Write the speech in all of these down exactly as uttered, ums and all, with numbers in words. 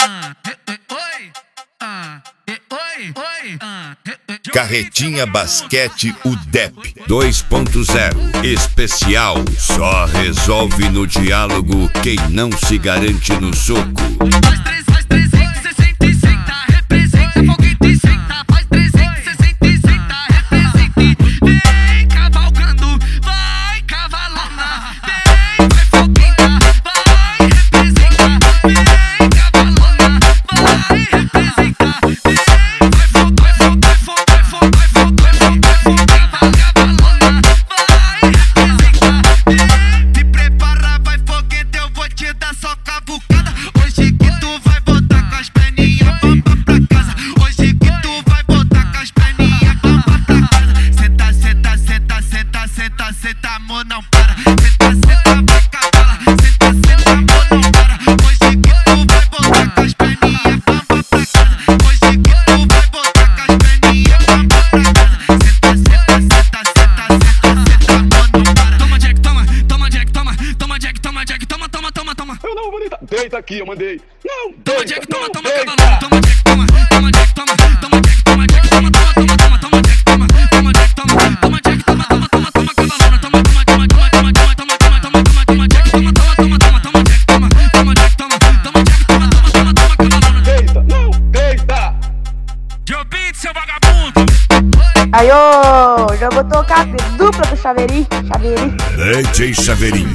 Carretinha Basquete U D E P dois ponto zero especial. Só resolve no diálogo quem não se garante no soco. Faz três, faz trezentos e sessenta e senta, representa, foguete e senta. Faz trezentos e sessenta e senta, representa e vem cavalgando, vai cavalona. Vem, vai fogueta, vai representa. Vem cavalona, vai representa. Vem, vai fogo, vai fogo, vai fogo, vai fogo, vai fogo, vai fogo, vai fogo, cavalona, vai representa. Vem, te prepara, vai foguete, eu vou te dar só cavucada. Hoje que tu vai botar com as perninhas bamba pra casa. Hoje que tu vai botar com as perninhas bamba pra casa. Senta, senta, senta, senta, senta, senta, amor, não para. Senta, senta, vai cavala. Senta, senta, amor, não para. Hoje que tu vai botar com as perninhas bamba pra casa. Hoje que tu vai botar com as perninhas bamba pra casa. Senta, senta, senta, senta, senta, senta, amor, não para. Toma, Jack, toma, toma, Jack, toma, toma, Jack, toma, Jack, toma, toma, toma, toma. Eu não vou deitar. Deita aqui, eu mandei. Não, Toma, deita, Jack, toma, não, toma, deita. cavalona. Toma, Jack, toma, toma, Jack, toma, toma, Jack, toma, Jack, toma, toma, toma, toma, toma, Jack, toma, toma, Jack, toma, toma, Jack, toma, toma, toma, toma, cavalona. Toma, toma, toma, toma, toma, toma, toma, toma, toma, toma, toma, Jack, toma, toma, toma, toma, toma, Jack, toma, toma, Jack, toma, toma, Jack, toma, toma, toma, toma, cavalona. Deita, não, deita. Joe Beats, seu vagabundo. Aí, ô, já vou tocar a dupla do Chaveirinho, Chaveirinho. D J Chaveirinho.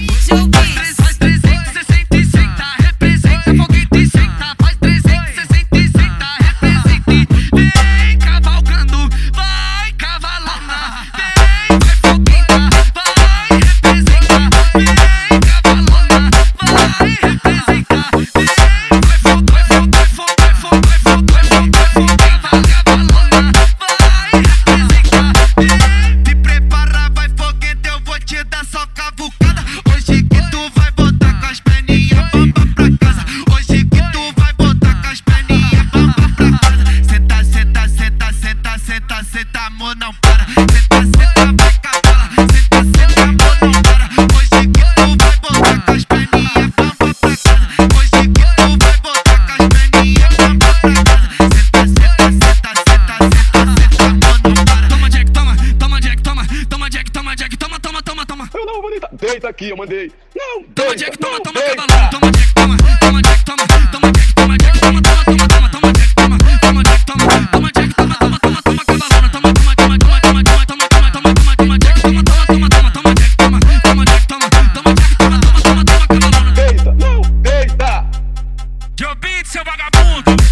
Faz trezentos e sessenta e senta, representa, foguete e senta. Faz trezentos e sessenta e senta, representa e vem cavalgando, vai cavalona. Vem, vai fogueta, vai representa. Vem cavalona, vai representa. Vem, vai fogo, vai fogo, vai fogo, vai fogo, vai fogo, vai fogo, vai fogo, cavalona, vai representa. Vem, te prepara, vai foguete, eu vou te dar só cavucada. Hoje que tu vai botar com as perninhas bamba pra casa. Hoje que tu vai botar com as perninhas bamba pra casa. Senta, senta, senta, senta, senta, senta, amor, não para. Senta, senta, vai cavala. Senta, senta, amor, não para. Hoje que tu vai botar com as perninhas bamba pra casa. Hoje que tu vai botar com as perninhas bamba pra casa. Senta, senta, senta, senta, senta, senta, amor, não para. Toma, Jack, toma, toma, Jack, toma, toma, Jack, toma, Jack, toma, toma, toma, toma. Eu não vou deitar. Deita aqui, eu mandei. Não, Toma, deita, Jack, toma, não, toma, deita. cavalona. Toma, Jack, toma, toma, Jack, toma, toma, Jack, toma, Jack, toma, toma, toma, toma, toma, Jack, toma, toma, Jack, toma, toma, Jack, toma, toma, toma, toma, cavalona. Toma, toma, toma, toma, toma, toma, toma, toma, toma, toma, toma, Jack, toma, toma, toma, toma, toma, Jack, toma, toma, Jack, toma, toma, Jack, toma, toma, toma, toma, cavalona. Deita, não, deita. Joe Beats, seu vagabundo.